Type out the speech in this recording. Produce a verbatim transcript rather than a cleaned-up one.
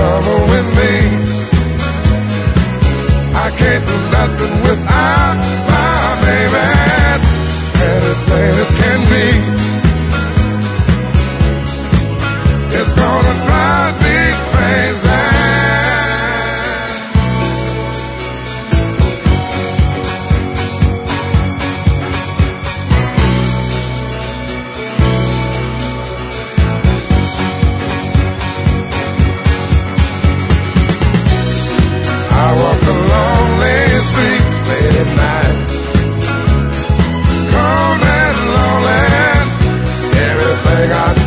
summer with me. I can't do nothing without my baby, and as plain as can be, it's gonna drive me crazy. I walk the lonely streets late at night, cold and lonely. Everything I